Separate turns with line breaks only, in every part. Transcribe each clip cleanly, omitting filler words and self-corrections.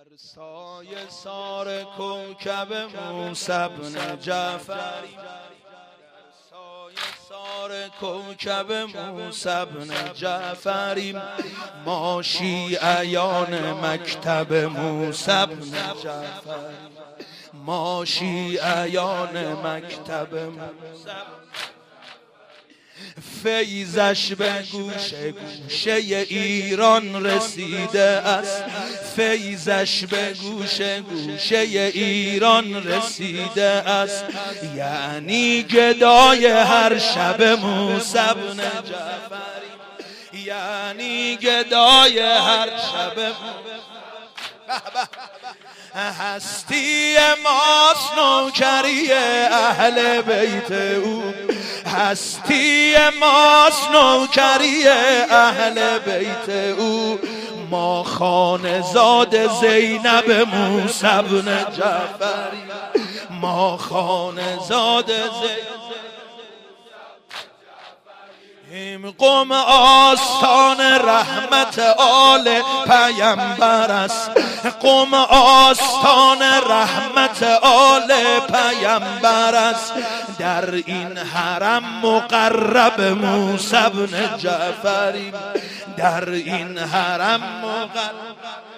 در سایه سار کوکب موسی بن جعفر، سار کوکب موسی بن جعفر، ما شیعیان مکتب موسی بن جعفر، ما شیعیان مکتب موسی. فیضش به گوشه گوشه ایران رسیده است، فیضش به گوشه گوشه ایران رسیده است، یعنی گدای هر شب موسی بن جعفر، یعنی گدای هر شب. هستی ماست نوکری اهل بیت او، هستی ماست نوکری اهل بیت او، ما خانزاد زینب موسی بن جعفر، ما خانزاد زینب. قم آستان رحمت آل پیامبر است، قم آستان رحمت آل پیامبر است، در این حرم مقرب موسی بن جعفر، در این حرم مقرب.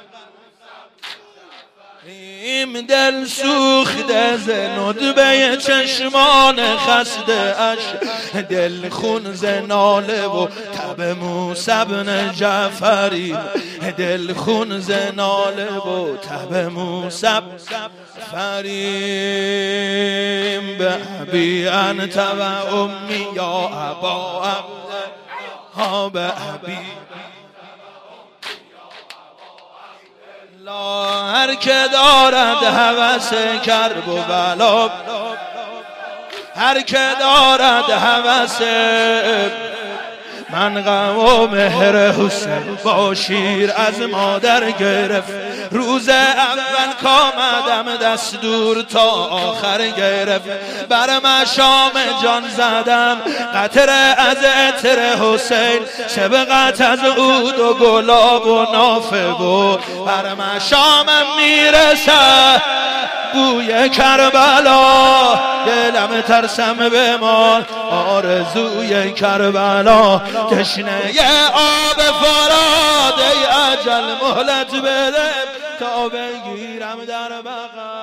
دل سوخته ز ندبه چشمان خسته اش، دل خون ز ناله و تب موسی بن جعفر، دل خون ز ناله و تب موسی. فریم به ابی انت و امی یا ابا عبدالله به ابی. هر که دارد هوس کرب و بلا، هر که دارد هوس من غم و مهر حسین با شیر از مادر گرفت، روز اول کامدم دستور تا آخر گرفت، بر مشام جان زدم قطره از عطر حسین، سبقت از عود و گلاب و نافه بود، بر مشامم میرسد بوی کربلا، دلم ترسم بمان آرزوی کربلا، تشنه آب فرات ای اجل مهلت بده تا بگیرم در بغل.